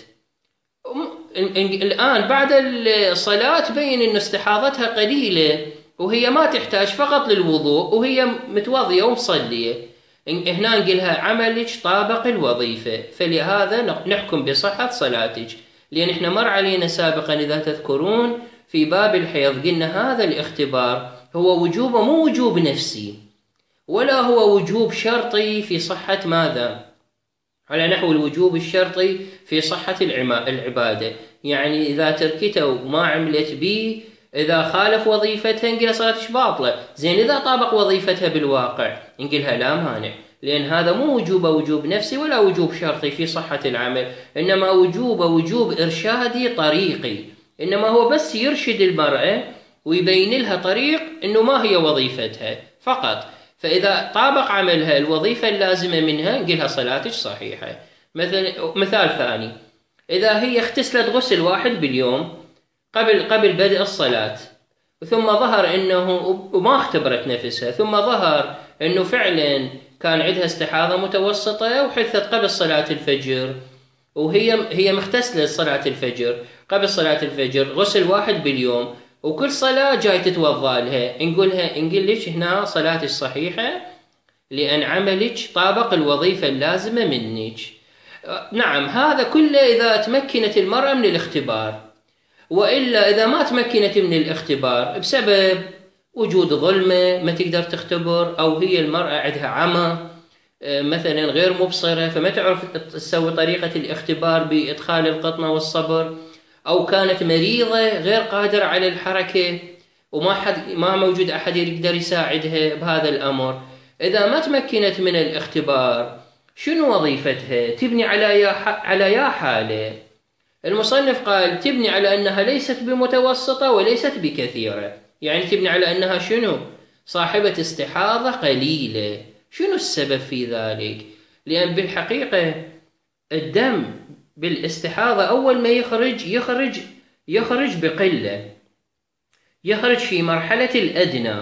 الآن بعد الصلاة تبين أن استحاضتها قليلة وهي ما تحتاج فقط للوضوء وهي متوضية ومصلية، هنا نقولها عملك طابق الوظيفة، فلهذا نحكم بصحة صلاتك. لأن احنا مر علينا سابقا إذا تذكرون في باب الحيض قلنا هذا الاختبار هو وجوب مو وجوب نفسي ولا هو وجوب شرطي في صحة ماذا؟ على نحو الوجوب الشرطي في صحة العبادة، يعني إذا تركته وما عملت به إذا خالف وظيفتها نقولها صلاتش باطلة. زين إذا طابق وظيفتها بالواقع نقولها لا مانع، لأن هذا مو وجوب وجوب نفسي ولا وجوب شرطي في صحة العمل، إنما وجوب وجوب إرشادي طريقي، إنما هو بس يرشد المرأة ويبين لها طريق إنه ما هي وظيفتها فقط. فإذا طابق عملها الوظيفة اللازمة منها نقولها صلاتك صحيحة. مثل مثال ثاني، إذا هي اغتسلت غسل واحد باليوم قبل قبل بدء الصلاة، ثم ظهر انه وما اختبرت نفسها، ثم ظهر انه فعلا كان عندها استحاضة متوسطة وحدثت قبل صلاة الفجر، وهي هي مغتسلة صلاة الفجر قبل صلاة الفجر غسل واحد باليوم، وكل صلاة جاي تتوضا لها، نقولها نقول لك هنا صلاتك صحيحة لأن عملك طابق الوظيفة اللازمة منك. نعم، هذا كله إذا تمكنت المرأة من الاختبار، وإلا إذا ما تمكنت من الاختبار بسبب وجود ظلمة ما تقدر تختبر، أو هي المرأة عندها عمى مثلا غير مبصرة فما تعرف تسوي طريقة الاختبار بإدخال القطنة والصبر، أو كانت مريضة غير قادرة على الحركة وما حد ما موجود أحد يقدر يساعدها بهذا الأمر، إذا ما تمكنت من الاختبار شنو وظيفتها؟ تبني على يا على يا حالة. المصنف قال تبني على أنها ليست بمتوسطة وليست بكثيرة، يعني تبني على أنها شنو؟ صاحبة استحاضة قليلة. شنو السبب في ذلك؟ لأن بالحقيقة الدم بالاستحاضة أول ما يخرج يخرج يخرج بقلة، يخرج في مرحلة الأدنى،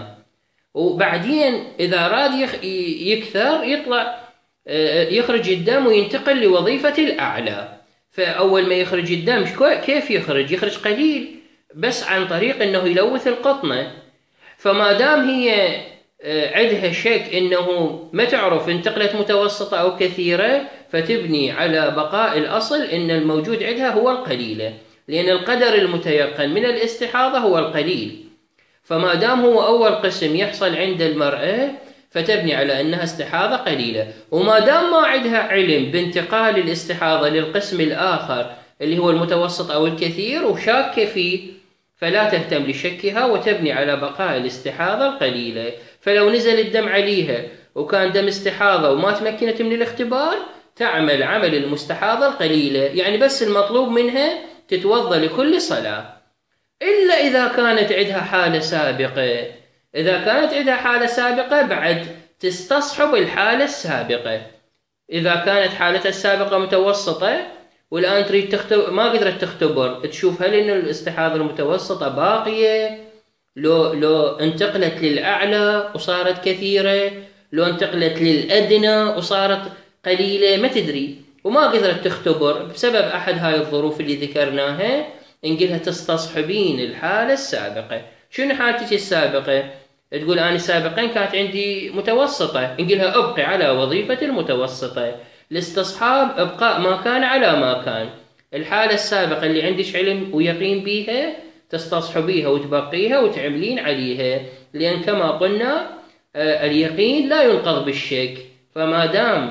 وبعدين إذا راد يكثر يطلع يخرج الدم وينتقل لوظيفة الأعلى. فأول ما يخرج الدم كيف يخرج؟ يخرج قليل بس عن طريق أنه يلوث القطنة. فما دام هي عندها شك أنه ما تعرف انتقلت متوسطة أو كثيرة، فتبني على بقاء الأصل أن الموجود عندها هو القليلة، لأن القدر المتيقن من الاستحاضة هو القليل. فما دام هو أول قسم يحصل عند المرأة فتبني على أنها استحاضة قليلة، وما دام ما عندها علم بانتقال الاستحاضة للقسم الآخر اللي هو المتوسط أو الكثير وشاكة فيه فلا تهتم لشكها وتبني على بقاء الاستحاضة القليلة. فلو نزل الدم عليها وكان دم استحاضة وما تمكنت من الاختبار تعمل عمل المستحاضة القليلة، يعني بس المطلوب منها تتوضأ لكل صلاة، إلا إذا كانت عندها حالة سابقة. إذا كانت عندها حالة سابقة بعد تستصحب الحالة السابقة. إذا كانت حالتها السابقة متوسطة والآن تريد تختبر، ما قدرت تختبر، تشوف هل إنه الاستحاضة المتوسطة باقية، لو لو انتقلت للأعلى وصارت كثيرة، لو انتقلت للأدنى وصارت قليلة، ما تدري، وما قدرت تختبر بسبب أحد هاي الظروف اللي ذكرناها. نقولها تستصحبين الحالة السابقة. شنو حالتك السابقة؟ تقول أنا سابقا كانت عندي متوسطة، نقولها ابقي على وظيفة المتوسطة. الاستصحاب ابقاء ما كان على ما كان. الحالة السابقة اللي عندك علم ويقين بيها تستصحبيها وتبقيها وتعملين عليها، لأن كما قلنا اليقين لا ينقض بالشك. فما دام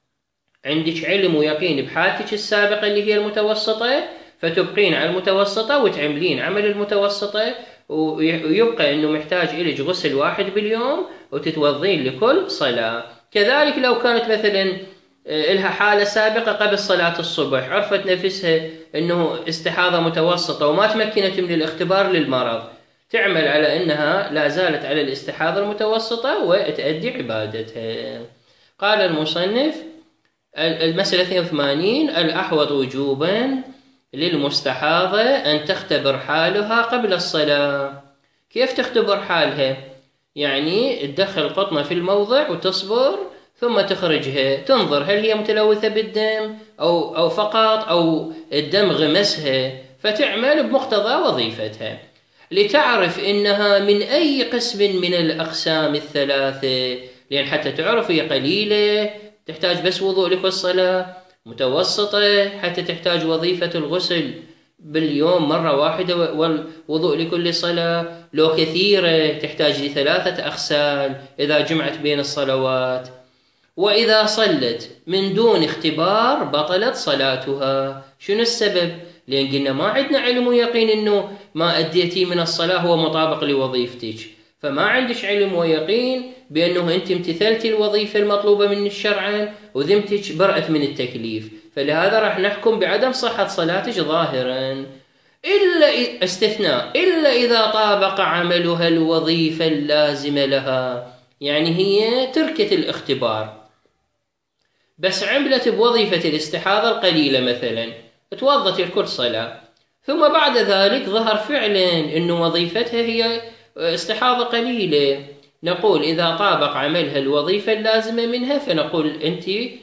عندك علم ويقين بحالتك السابقة اللي هي المتوسطة، فتبقين على المتوسطة وتعملين عمل المتوسطة، ويبقى انه محتاج إليك غسل واحد باليوم وتتوضين لكل صلاة. كذلك لو كانت مثلا إلها حالة سابقة قبل صلاة الصبح، عرفت نفسها انه استحاضة متوسطة وما تمكنت من الاختبار للمرض، تعمل على انها لا زالت على الاستحاضة المتوسطة وتؤدي عبادتها. قال المصنف المسألة اثنين وثمانين: الأحوط وجوبا للمستحاضة أن تختبر حالها قبل الصلاة. كيف تختبر حالها؟ يعني تدخل قطنة في الموضع وتصبر، ثم تخرجها، تنظر هل هي متلوثة بالدم أو, أو فقط أو الدم غمسها، فتعمل بمقتضى وظيفتها لتعرف إنها من أي قسم من الأقسام الثلاثة. لأن حتى تعرف هي قليلة تحتاج بس وضوء لكل صلاة، متوسطة حتى تحتاج وظيفة الغسل باليوم مرة واحدة والوضوء لكل صلاة، لو كثيرة تحتاج لثلاثة أغسال إذا جمعت بين الصلوات. وإذا صلت من دون اختبار بطلت صلاتها. شنو السبب؟ لأن قلنا ما عندنا علم ويقين إنه ما أديتي من الصلاة هو مطابق لوظيفتك، فما عندك علم ويقين بأنه أنت امتثلتي الوظيفة المطلوبة من الشرع وذمتك برأت من التكليف، فلهذا راح نحكم بعدم صحة صلاتك ظاهرا، إلا استثناء إلا إذا طابق عملها الوظيفة اللازمة لها. يعني هي تركت الاختبار بس عملت بوظيفة الاستحاضة القليلة، مثلا توضت لكل صلاة، ثم بعد ذلك ظهر فعلا أنه وظيفتها هي استحاضة قليلة، نقول إذا طابق عملها الوظيفة اللازمة منها فنقول أنت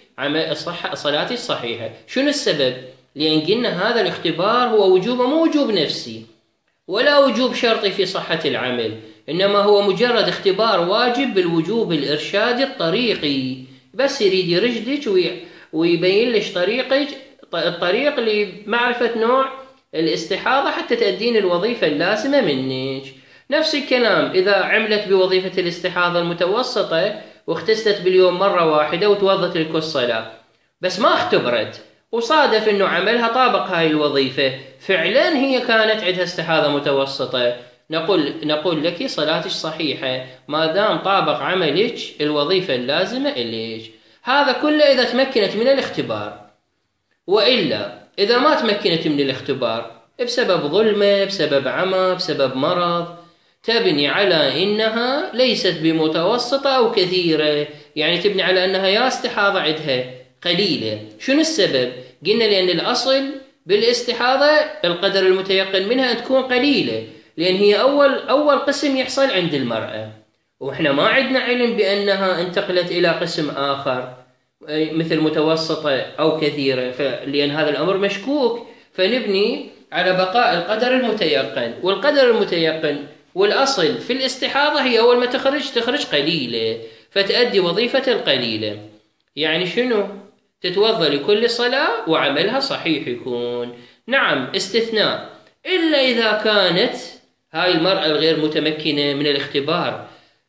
صلاتي صحيحة. شنو السبب؟ لأن قلنا هذا الاختبار هو وجوب، مو وجوب نفسي ولا وجوب شرطي في صحة العمل، إنما هو مجرد اختبار واجب بالوجوب الإرشادي الطريقي، بس يريد يرشدك ويبين لك طريقك الطريق لمعرفة نوع الاستحاضة حتى تأدين الوظيفة اللازمة منك. نفس الكلام إذا عملت بوظيفة الاستحاضة المتوسطة واغتسلت باليوم مرة واحدة وتوضت لكل صلاة، بس ما اختبرت وصادف إنه عملها طابق هاي الوظيفة، فعلا هي كانت عندها استحاضة متوسطة، نقول نقول لك صلاتك صحيحة ما دام طابق عملك الوظيفة اللازمة إليك. هذا كله إذا تمكنت من الاختبار، وإلا إذا ما تمكنت من الاختبار بسبب ظلمة، بسبب عمى، بسبب مرض، تبني على إنها ليست بمتوسطة أو كثيرة، يعني تبني على أنها يا استحاضة عندها قليلة. شنو السبب؟ قلنا لأن الأصل بالاستحاضة القدر المتيقن منها أن تكون قليلة، لأن هي أول أول قسم يحصل عند المرأة، وإحنا ما عندنا علم بأنها انتقلت إلى قسم آخر مثل متوسطة أو كثيرة، لأن هذا الأمر مشكوك، فنبني على بقاء القدر المتيقن. والقدر المتيقن والأصل في الاستحاضة هي أول ما تخرج تخرج قليلة، فتأدي وظيفة القليلة. يعني شنو؟ تتوضأ لكل صلاة وعملها صحيح يكون. نعم استثناء إلا إذا كانت هاي المرأة الغير متمكنة من الاختبار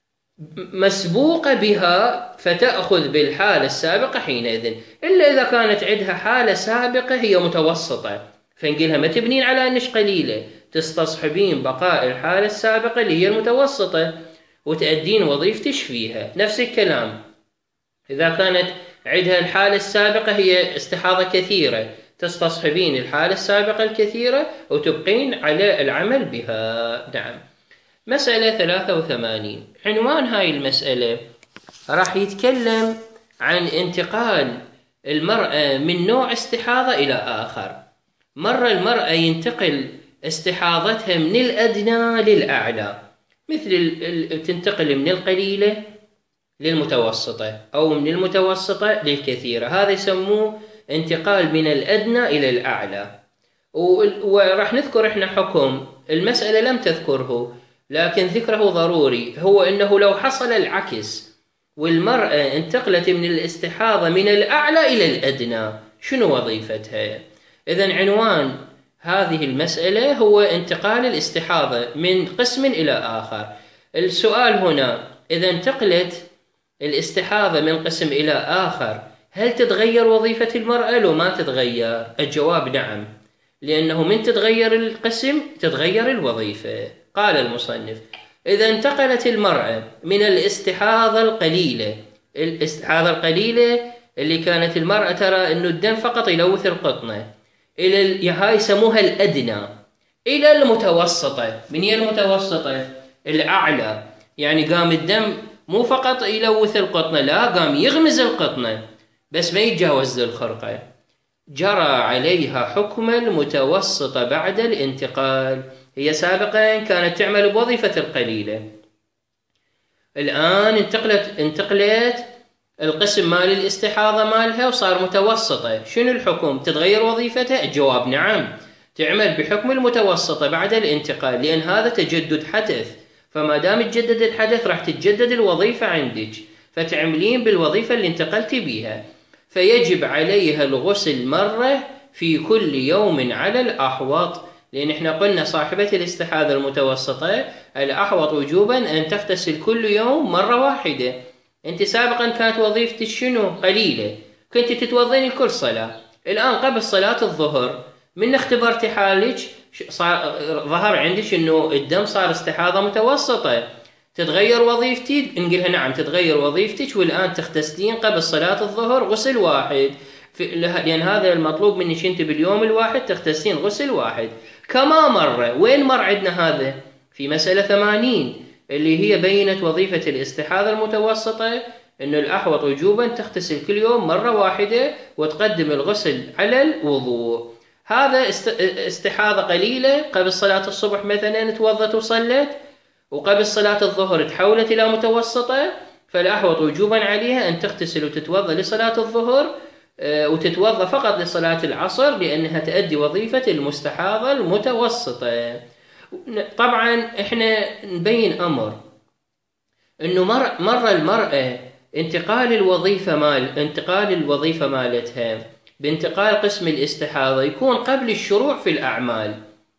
مسبوقة بها فتأخذ بالحالة السابقة حينئذ، إلا إذا كانت عندها حالة سابقة هي متوسطة فنقلها ما تبنين على أنش قليلة، تستصحبين بقاء الحالة السابقة اللي هي المتوسطة وتأدين وظيفتش فيها. نفس الكلام إذا كانت عندها الحالة السابقة هي استحاضة كثيرة، تستصحبين الحالة السابقة الكثيرة وتبقين على العمل بها. نعم. مسألة ثلاثة وثمانين، عنوان هاي المسألة راح يتكلم عن انتقال المرأة من نوع استحاضة إلى آخر. مرة المرأة ينتقل استحاضتها من الأدنى للأعلى، مثل تنتقل من القليلة للمتوسطة أو من المتوسطة للكثيرة، هذا يسموه انتقال من الأدنى إلى الأعلى. وراح نذكر إحنا حكم، المسألة لم تذكره لكن ذكره ضروري، هو أنه لو حصل العكس والمرأة انتقلت من الاستحاضة من الأعلى إلى الأدنى، شنو وظيفتها؟ إذن عنوان هذه المسألة هو انتقال الاستحاضة من قسم إلى آخر. السؤال هنا، إذا انتقلت الاستحاضة من قسم إلى آخر هل تتغير وظيفة المرأة لو ما تتغير؟ الجواب نعم، لأنه من تتغير القسم تتغير الوظيفة. قال المصنف: إذا انتقلت المرأة من الاستحاضة القليلة، الاستحاضة القليلة اللي كانت المرأة ترى أنه الدم فقط يلوث القطنة، إلى هاي يسموها الأدنى، إلى المتوسطة. من هي المتوسطة؟ الأعلى، يعني قام الدم مو فقط يلوث القطنة، لا، قام يغمز القطنة بس ما يتجاوز الخرقة، جرى عليها حكم المتوسطة بعد الانتقال. هي سابقا كانت تعمل بوظيفة القليلة، الآن انتقلت انتقلت القسم مال الاستحاضة مالها وصار متوسطة، شنو الحكم؟ تتغير وظيفتها؟ الجواب نعم، تعمل بحكم المتوسطة بعد الانتقال، لأن هذا تجدد حدث، فما دام تجدد الحدث راح تتجدد الوظيفة عندك، فتعملين بالوظيفة اللي انتقلتي بيها. فيجب عليها الغسل مرة في كل يوم على الأحوط، لأن احنا قلنا صاحبة الاستحاضة المتوسطة الأحوط وجوبا أن تغتسل كل يوم مرة واحدة. انت سابقا كانت وظيفتك شنو؟ قليلة، كنت تتوضين كل صلاة، الآن قبل صلاة الظهر من اختبرتي حالك ظهر عندك انه الدم صار استحاضة متوسطة، تتغير وظيفتك؟ نقولها نعم تتغير وظيفتك، والآن تغتسلين قبل صلاة الظهر غسل واحد، لأن هذا المطلوب منك انت باليوم الواحد تغتسلين غسل واحد. كما مرة وين مر عندنا هذا؟ في مسألة ثمانين اللي هي بينت وظيفة الاستحاضة المتوسطة انه الأحوط وجوبا تغتسل كل يوم مرة واحدة وتقدم الغسل على الوضوء. هذا استحاضة قليلة قبل صلاة الصبح مثلا توضت وصلت، وقبل صلاة الظهر تحولت إلى متوسطة، فالأحوط وجوبا عليها أن تغتسل وتتوضأ لصلاة الظهر وتتوضأ فقط لصلاة العصر، لأنها تؤدي وظيفة المستحاضة المتوسطة. طبعا احنا نبين أمر، أنه مر مرة المرأة انتقال الوظيفة مال انتقال الوظيفة مالتها بانتقال قسم الاستحاضة يكون قبل الشروع في الأعمال.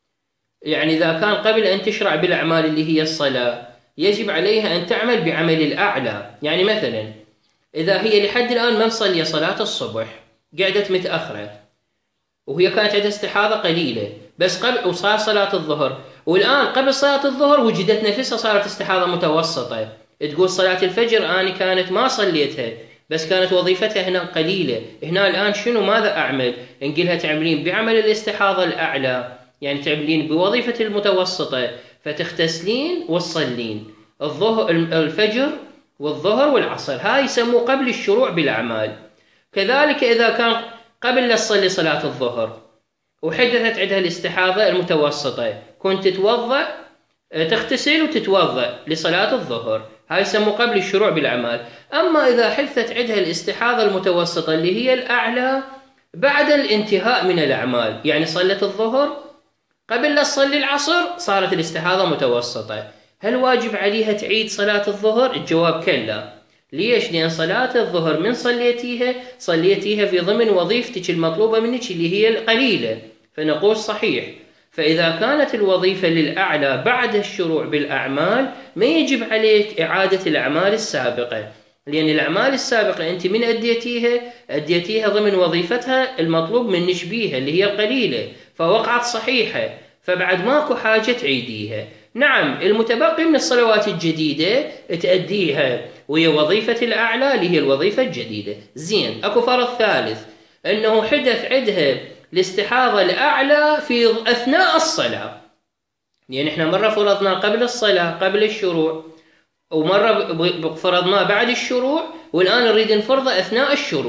يعني إذا كان قبل أن تشرع بالأعمال اللي هي الصلاة يجب عليها أن تعمل بعمل الأعلى. يعني مثلا إذا هي لحد الآن ما مصلية صلاة الصبح، قعدت متأخرة وهي كانت عندها استحاضة قليلة بس قبل وصار صلاة الظهر، والآن قبل صلاة الظهر وجدت نفسها صارت استحاضة متوسطة، تقول صلاة الفجر أنا كانت ما صليتها بس كانت وظيفتها هنا قليلة، هنا الآن شنو ماذا أعمل؟ نقولها تعملين بعمل الاستحاضة الأعلى، يعني تعملين بوظيفة المتوسطة، فتغتسلين وتصلين الظهر الفجر والظهر والعصر، هاي يسموه قبل الشروع بالأعمال. كذلك إذا كان قبل لا تصلي صلاة الظهر وحدثت عندها الاستحاضة المتوسطة، كنت تتوضأ تغتسل وتتوضأ لصلاة الظهر، هاي يسموه قبل الشروع بالأعمال. أما إذا حدثت عندها الاستحاضة المتوسطة اللي هي الأعلى بعد الانتهاء من الأعمال، يعني صلت الظهر قبل لا تصلي العصر صارت الاستحاضة متوسطة، هل واجب عليها تعيد صلاة الظهر؟ الجواب كلا. ليش؟ لأن صلاة الظهر من صليتيها صليتيها في ضمن وظيفتك المطلوبة منك اللي هي القليلة، فنقول صحيح. فإذا كانت الوظيفة للأعلى بعد الشروع بالأعمال ما يجب عليك إعادة الأعمال السابقة، لأن الأعمال السابقة أنت من أديتيها أديتيها ضمن وظيفتها المطلوب منك بيها اللي هي القليلة، فوقعت صحيحة، فبعد ماكو حاجة تعيديها. نعم المتبقي من الصلوات الجديدة تأديها وهي وظيفة الأعلى اللي هي الوظيفة الجديدة. زين، أكو فرض ثالث، أنه حدث عندها الاستحاضة الأعلى في أثناء الصلاة، يعني إحنا مرة فرضنا قبل الصلاة قبل الشروع، ومرة فرضنا بعد الشروع، والآن نريد نفرضه أثناء الشروع.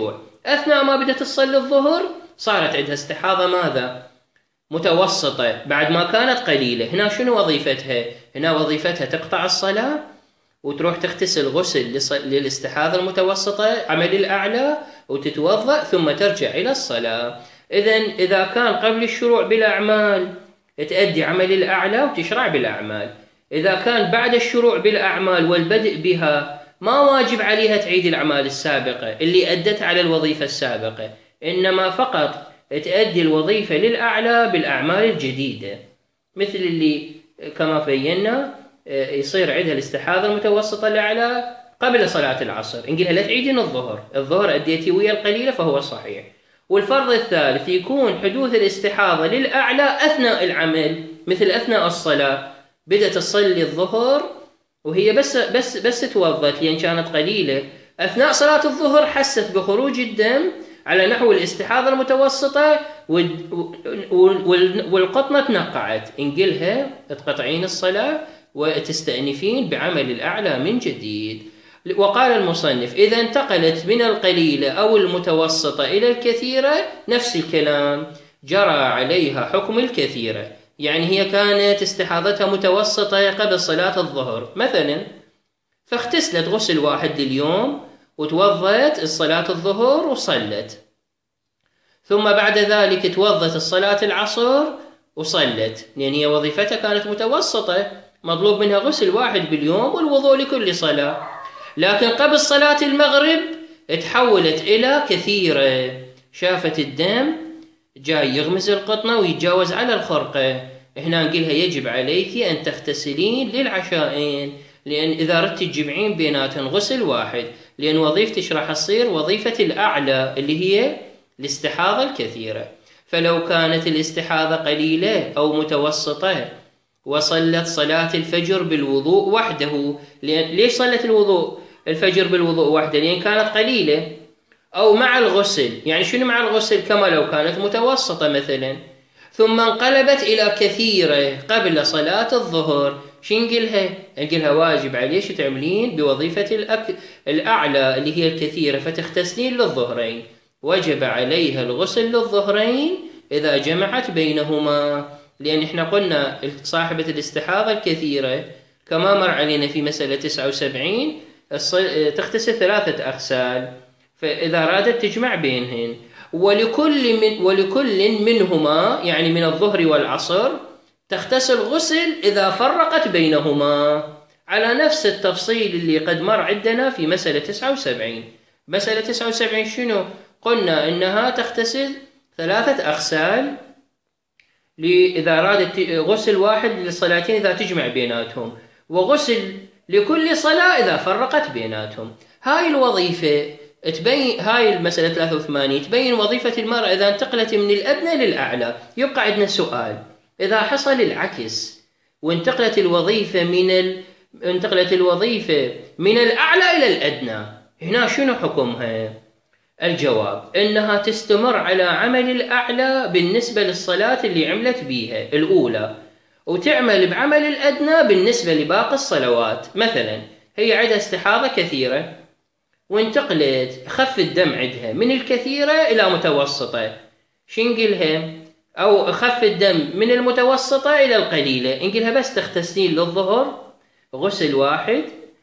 أثناء ما بدأت تصلي الظهر صارت عندها استحاضة ماذا؟ متوسطة بعد ما كانت قليلة. هنا شنو وظيفتها؟ هنا وظيفتها تقطع الصلاة وتروح تغتسل غسل للاستحاضة المتوسطة عمل الأعلى وتتوضأ ثم ترجع إلى الصلاة. إذن إذا كان قبل الشروع بالأعمال تأدي عمل الأعلى وتشرع بالأعمال. إذا كان بعد الشروع بالأعمال والبدء بها ما واجب عليها تعيد الأعمال السابقة اللي أدت على الوظيفة السابقة، إنما فقط تأدي الوظيفة للأعلى بالأعمال الجديدة، مثل اللي كما بينا يصير عندها الاستحاضة المتوسطة الأعلى قبل صلاة العصر، نقولها لا تعيدين الظهر، الظهر أديتي ويا القليلة فهو صحيح. والفرض الثالث يكون حدوث الاستحاضة للأعلى أثناء العمل، مثل أثناء الصلاة بدأت تصلي الظهر وهي بس بس بس توضت لأن كانت قليلة، أثناء صلاة الظهر حست بخروج الدم على نحو الاستحاضة المتوسطة والقطنة تنقعت، نقولها تقطعين الصلاة وتستأنفين بعمل الأعلى من جديد. وقال المصنف إذا انتقلت من القليلة أو المتوسطة إلى الكثيرة نفس الكلام، جرى عليها حكم الكثيرة. يعني هي كانت استحاضتها متوسطة قبل صلاة الظهر مثلا، فاغتسلت غسل واحد لليوم وتوضت الصلاة الظهر وصلت، ثم بعد ذلك توضت الصلاة العصر وصلت، لأن هي وظيفتها كانت متوسطة مطلوب منها غسل واحد باليوم والوضوء لكل صلاة. لكن قبل صلاة المغرب تحولت إلى كثيرة، شافت الدم جاي يغمز القطنة ويتجاوز على الخرقة، هنا نقولها يجب عليك أن تغتسلين للعشاءين، لأن إذا ردت تجمعين بيناتهم غسل واحد، لأن وظيفتك راح تصير وظيفة الأعلى اللي هي الاستحاضة الكثيرة. فلو كانت الاستحاضة قليلة أو متوسطة وصلت صلاة الفجر بالوضوء وحده، لأن ليش صلت الوضوء الفجر بالوضوء وحده؟ لأن كانت قليلة، أو مع الغسل، يعني شنو مع الغسل؟ كما لو كانت متوسطة مثلا ثم انقلبت إلى كثيرة قبل صلاة الظهر، شو نقولها؟ نقولها واجب عليش تعملين بوظيفة الأك... الأعلى اللي هي الكثيرة، فتغتسلين للظهرين، وجب عليها الغسل للظهرين إذا جمعت بينهما، لأن إحنا قلنا صاحبة الاستحاضة الكثيرة كما مر علينا في مسألة تسعة وسبعين تغتسل ثلاثة أغسال، فإذا أرادت تجمع بينهن، ولكل من ولكل منهما يعني من الظهر والعصر تغتسل غسل إذا فرقت بينهما، على نفس التفصيل اللي قد مر عندنا في مسألة تسعة وسبعين. مسألة تسعة وسبعين شنو؟ قلنا إنها تغتسل ثلاثة أغسال إذا أرادت غسل واحد للصلاتين إذا تجمع بيناتهم، وغسل لكل صلاة إذا فرقت بيناتهم. هاي الوظيفة تبين، هاي المسألة ثلاثة وثمانين تبين وظيفة المرأة إذا انتقلت من الأدنى للأعلى. يبقى عندنا سؤال، إذا حصل العكس وانتقلت الوظيفة من ال... انتقلت الوظيفة من الأعلى إلى الأدنى، هنا شنو حكمها؟ الجواب إنها تستمر على عمل الأعلى بالنسبة للصلاة اللي عملت بيها الأولى، وتعمل بعمل الأدنى بالنسبة لباقي الصلوات. مثلا هي عندها استحاضة كثيرة وانتقلت خف الدم عندها من الكثيرة إلى متوسطة، شو نقولها؟ أو خف الدم من المتوسطة إلى القليلة، نقولها بس تغتسلين للظهر غسل واحد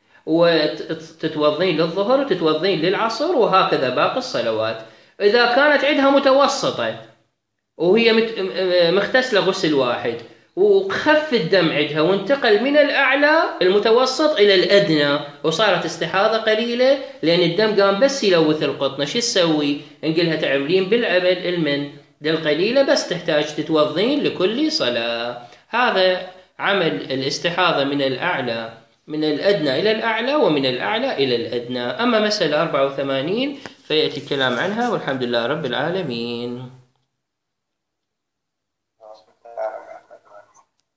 وتتوضين للظهر وتتوضين للعصر، وهكذا باقي الصلوات. إذا كانت عندها متوسطة وهي مغتسلة غسل واحد وخف الدم عندها وانتقل من الأعلى المتوسط إلى الأدنى وصارت استحاضة قليلة لأن الدم قام بس يلوث القطنة، شو تسوي؟ نقولها تعملين بالعمل المن للقليلة بس تحتاج تتوضين لكل صلاة. هذا عمل الاستحاضة من الأعلى من الأدنى إلى الأعلى ومن الأعلى إلى الأدنى. أما مسألة أربعة وثمانين فيأتي الكلام عنها، والحمد لله رب العالمين.